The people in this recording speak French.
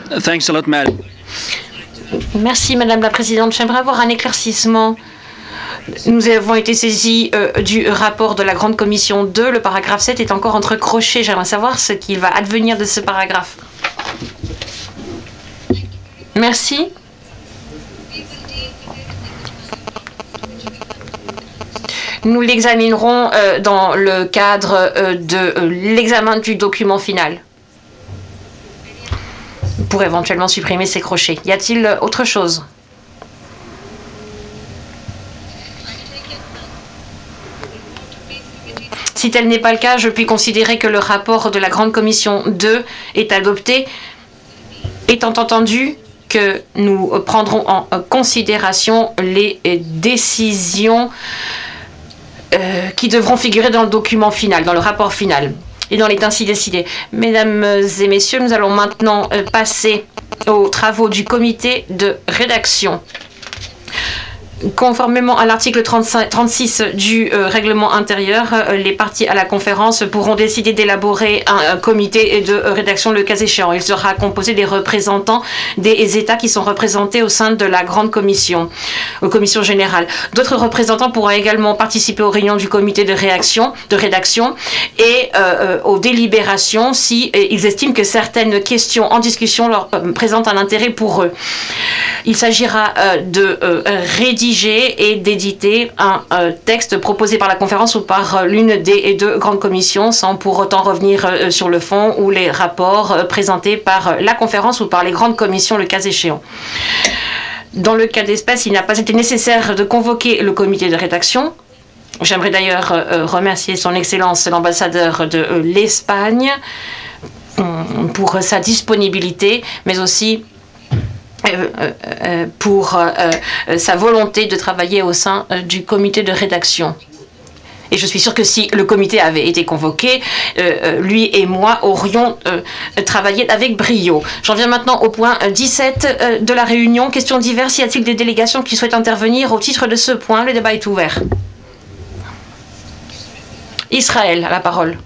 Thanks a lot, Madam. Merci, Madame la Présidente. J'aimerais avoir un éclaircissement. Nous avons été saisis du rapport de la Grande Commission 2. Le paragraphe 7 est encore entre crochets. J'aimerais savoir ce qu'il va advenir de ce paragraphe. Merci. Nous l'examinerons dans le cadre de l'examen du document final pour éventuellement supprimer ces crochets. Y a-t-il autre chose? Si tel n'est pas le cas, je puis considérer que le rapport de la Grande Commission 2 est adopté, étant entendu que nous prendrons en considération les décisions qui devront figurer dans le document final, dans le rapport final. Il en est ainsi décidé. Mesdames et messieurs, nous allons maintenant passer aux travaux du comité de rédaction. Conformément à l'article 36 du règlement intérieur, les parties à la conférence pourront décider d'élaborer un comité de rédaction le cas échéant. Il sera composé des représentants des États qui sont représentés au sein de la Grande Commission, Commission générale. D'autres représentants pourront également participer aux réunions du comité de rédaction et aux délibérations si ils estiment que certaines questions en discussion leur présentent un intérêt pour eux. Il s'agira de rédiger et d'éditer un texte proposé par la conférence ou par l'une des deux grandes commissions sans pour autant revenir sur le fond ou les rapports présentés par la conférence ou par les grandes commissions le cas échéant. Dans le cas d'espèce, il n'a pas été nécessaire de convoquer le comité de rédaction. J'aimerais d'ailleurs remercier son Excellence l'ambassadeur de l'Espagne pour sa disponibilité, mais aussi pour sa volonté de travailler au sein du comité de rédaction. Et je suis sûre que si le comité avait été convoqué, lui et moi aurions travaillé avec brio. J'en viens maintenant au point 17 de la réunion. Questions diverses. Y a-t-il des délégations qui souhaitent intervenir au titre de ce point? Le débat est ouvert. Israël a la parole.